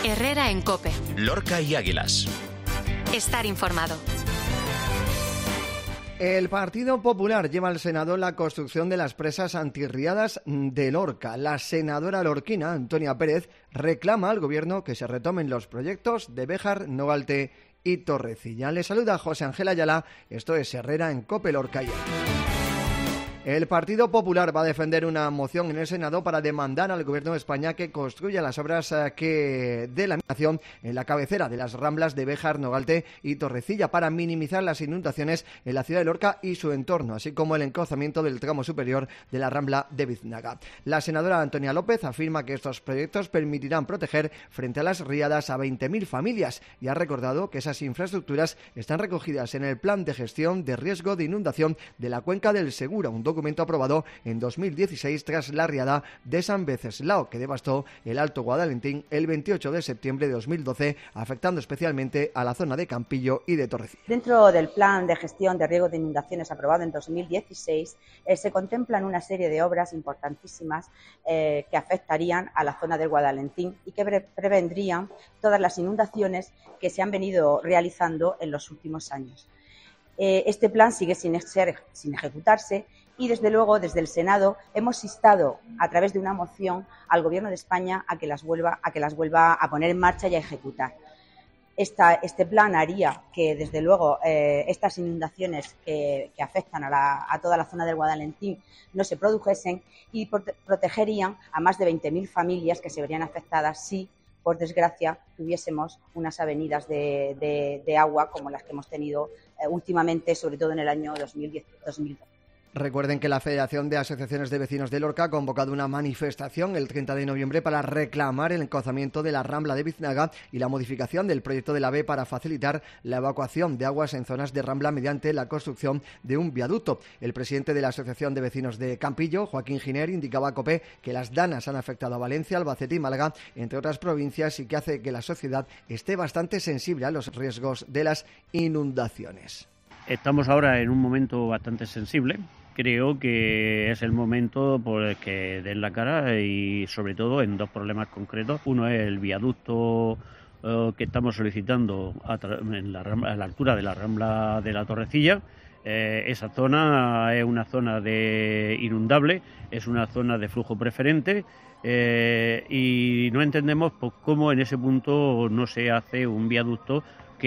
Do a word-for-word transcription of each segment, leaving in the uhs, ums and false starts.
Herrera en COPE. Lorca y Águilas. Estar informado. El Partido Popular lleva al Senado la construcción de las presas antirriadas de Lorca. La senadora lorquina, Antonia Pérez, reclama al Gobierno que se retomen los proyectos de Béjar, Nogalte y Torrecilla. Le saluda José Ángel Ayala, esto es Herrera en COPE Lorca y Águilas. El Partido Popular va a defender una moción en el Senado para demandar al Gobierno de España que construya las obras que de laminación en la cabecera de las ramblas de Béjar, Nogalte y Torrecilla para minimizar las inundaciones en la ciudad de Lorca y su entorno, así como el encozamiento del tramo superior de la rambla de Biznaga. La senadora Antonia López afirma que estos proyectos permitirán proteger frente a las riadas a veinte mil familias y ha recordado que esas infraestructuras están recogidas en el Plan de Gestión de Riesgo de Inundación de la Cuenca del Segura, un documento aprobado en dos mil dieciséis tras la riada de San Venceslao, que devastó el Alto Guadalentín el veintiocho de septiembre de dos mil doce, afectando especialmente a la zona de Campillo y de Torrecilla. Dentro del Plan de Gestión de Riesgo de Inundaciones aprobado en dos mil dieciséis, eh, se contemplan una serie de obras importantísimas eh, que afectarían a la zona del Guadalentín y que pre prevendrían todas las inundaciones que se han venido realizando en los últimos años. Eh, este plan sigue sin, ser, sin ejecutarse y, desde luego, desde el Senado hemos instado, a través de una moción, al Gobierno de España a que las vuelva a, que las vuelva a poner en marcha y a ejecutar. Esta, este plan haría que, desde luego, eh, estas inundaciones que, que afectan a, la, a toda la zona del Guadalentín no se produjesen y prote protegerían a más de veinte mil familias que se verían afectadas si, por desgracia, tuviésemos unas avenidas de, de, de agua como las que hemos tenido eh, últimamente, sobre todo en el año dos mil diez dos mil doce. Recuerden que la Federación de Asociaciones de Vecinos de Lorca ha convocado una manifestación el treinta de noviembre para reclamar el encozamiento de la rambla de Biznaga y la modificación del proyecto de la AVE para facilitar la evacuación de aguas en zonas de rambla mediante la construcción de un viaducto. El presidente de la Asociación de Vecinos de Campillo, Joaquín Giner, indicaba a COPE que las danas han afectado a Valencia, Albacete y Málaga, entre otras provincias, y que hace que la sociedad esté bastante sensible a los riesgos de las inundaciones. Estamos ahora en un momento bastante sensible. Creo que es el momento por el que den la cara y, sobre todo, en dos problemas concretos. Uno es el viaducto eh, que estamos solicitando a, en la, a la altura de la rambla de la Torrecilla. Eh, esa zona es una zona de inundable, es una zona de flujo preferente eh, y no entendemos pues, cómo en ese punto no se hace un viaducto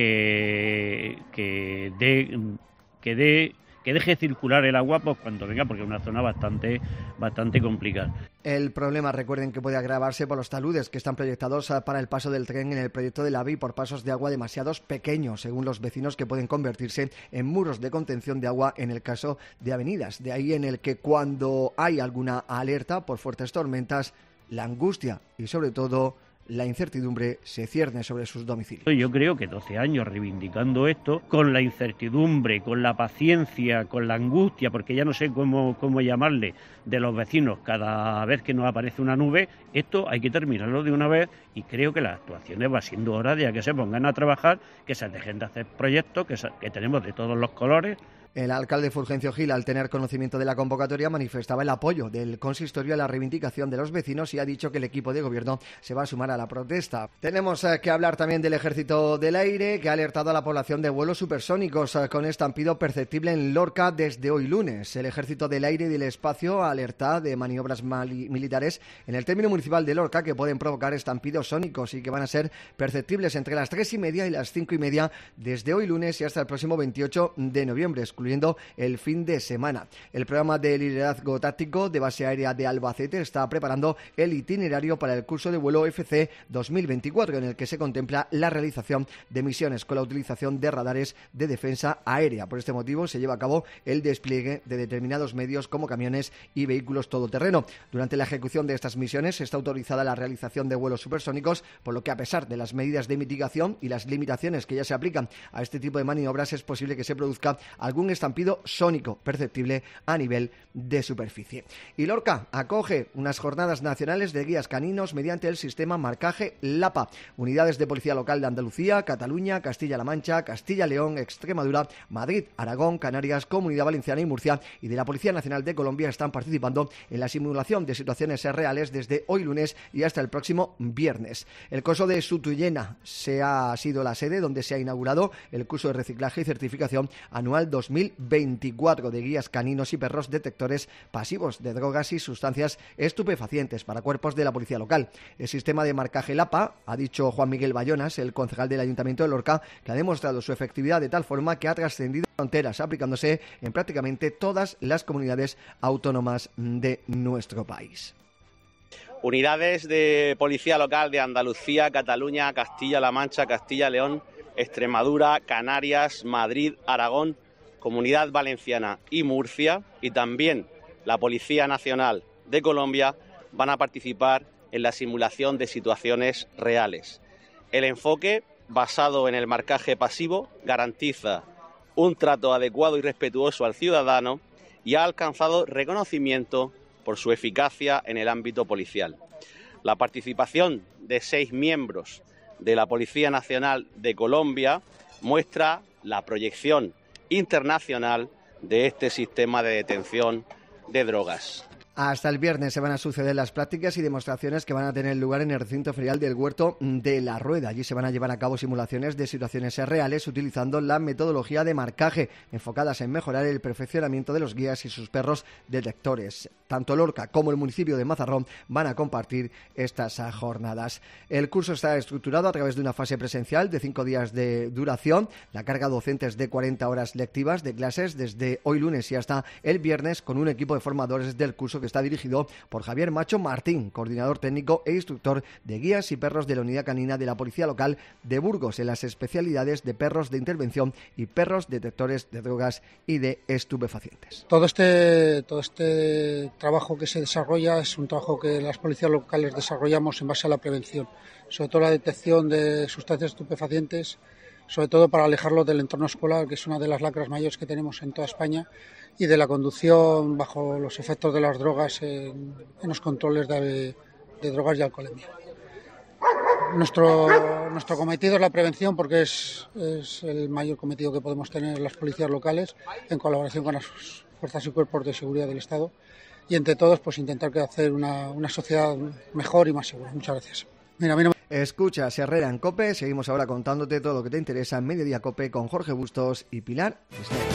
que, que dé... Que dé que deje circular el agua pues cuando venga, porque es una zona bastante bastante complicada. El problema, recuerden, que puede agravarse por los taludes que están proyectados para el paso del tren en el proyecto del AVE y por pasos de agua demasiados pequeños, según los vecinos, que pueden convertirse en muros de contención de agua en el caso de avenidas. De ahí en el que, cuando hay alguna alerta por fuertes tormentas, la angustia y, sobre todo, la incertidumbre se cierne sobre sus domicilios. Yo creo que doce años reivindicando esto, con la incertidumbre, con la paciencia, con la angustia, porque ya no sé cómo, cómo llamarle, de los vecinos cada vez que nos aparece una nube, esto hay que terminarlo de una vez y creo que las actuaciones va siendo hora de que se pongan a trabajar, que se dejen de hacer proyectos que, que tenemos de todos los colores. El alcalde Fulgencio Gil, al tener conocimiento de la convocatoria, manifestaba el apoyo del consistorio a la reivindicación de los vecinos y ha dicho que el equipo de gobierno se va a sumar a la protesta. Tenemos eh, que hablar también del Ejército del Aire, que ha alertado a la población de vuelos supersónicos eh, con estampido perceptible en Lorca desde hoy lunes. El Ejército del Aire y del Espacio alerta de maniobras militares en el término municipal de Lorca que pueden provocar estampidos sónicos y que van a ser perceptibles entre las tres y media y las cinco y media desde hoy lunes y hasta el próximo veintiocho de noviembre, excluyendo el fin de semana. El programa de liderazgo táctico de base aérea de Albacete está preparando el itinerario para el curso de vuelo F C dos mil veinticuatro, en el que se contempla la realización de misiones con la utilización de radares de defensa aérea. Por este motivo se lleva a cabo el despliegue de determinados medios como camiones y vehículos todoterreno. Durante la ejecución de estas misiones está autorizada la realización de vuelos supersónicos, por lo que, a pesar de las medidas de mitigación y las limitaciones que ya se aplican a este tipo de maniobras, es posible que se produzca algún estampido sónico perceptible a nivel de superficie. Y Lorca acoge unas jornadas nacionales de guías caninos mediante el sistema marcaje LAPA. Unidades de Policía Local de Andalucía, Cataluña, Castilla-La Mancha, Castilla-León, Extremadura, Madrid, Aragón, Canarias, Comunidad Valenciana y Murcia y de la Policía Nacional de Colombia están participando en la simulación de situaciones reales desde hoy lunes y hasta el próximo viernes. El coso de Sutuyena se ha sido la sede donde se ha inaugurado el curso de reciclaje y certificación anual dos mil veinticuatro de guías caninos y perros detectores pasivos de drogas y sustancias estupefacientes para cuerpos de la policía local. El sistema de marcaje LAPA, ha dicho Juan Miguel Bayonas, el concejal del Ayuntamiento de Lorca, que ha demostrado su efectividad de tal forma que ha trascendido fronteras, aplicándose en prácticamente todas las comunidades autónomas de nuestro país. Unidades de Policía Local de Andalucía, Cataluña, Castilla-La Mancha, Castilla-León, Extremadura, Canarias, Madrid, Aragón, Comunidad Valenciana y Murcia, y también la Policía Nacional de Colombia van a participar en la simulación de situaciones reales. El enfoque, basado en el marcaje pasivo, garantiza un trato adecuado y respetuoso al ciudadano y ha alcanzado reconocimiento por su eficacia en el ámbito policial. La participación de seis miembros de la Policía Nacional de Colombia muestra la proyección internacional de este sistema de detención de drogas. Hasta el viernes se van a suceder las prácticas y demostraciones que van a tener lugar en el recinto ferial del Huerto de la Rueda. Allí se van a llevar a cabo simulaciones de situaciones reales utilizando la metodología de marcaje, enfocadas en mejorar el perfeccionamiento de los guías y sus perros detectores. Tanto Lorca como el municipio de Mazarrón van a compartir estas jornadas. El curso está estructurado a través de una fase presencial de cinco días de duración. La carga docente es de cuarenta horas lectivas de clases desde hoy lunes y hasta el viernes, con un equipo de formadores del curso que está dirigido por Javier Macho Martín, coordinador técnico e instructor de guías y perros de la unidad canina de la Policía Local de Burgos en las especialidades de perros de intervención y perros detectores de drogas y de estupefacientes. Todo este, todo este trabajo que se desarrolla es un trabajo que las policías locales desarrollamos en base a la prevención, sobre todo la detección de sustancias estupefacientes, sobre todo para alejarlos del entorno escolar, que es una de las lacras mayores que tenemos en toda España, y de la conducción bajo los efectos de las drogas en, en los controles de, de drogas y alcoholemia. Nuestro, nuestro cometido es la prevención, porque es, es el mayor cometido que podemos tener las policías locales en colaboración con las fuerzas y cuerpos de seguridad del Estado, y entre todos pues intentar hacer una, una sociedad mejor y más segura. Muchas gracias. Mira, a mí no me... Escuchas Herrera en COPE, seguimos ahora contándote todo lo que te interesa en Mediodía COPE con Jorge Bustos y Pilar Cisneros.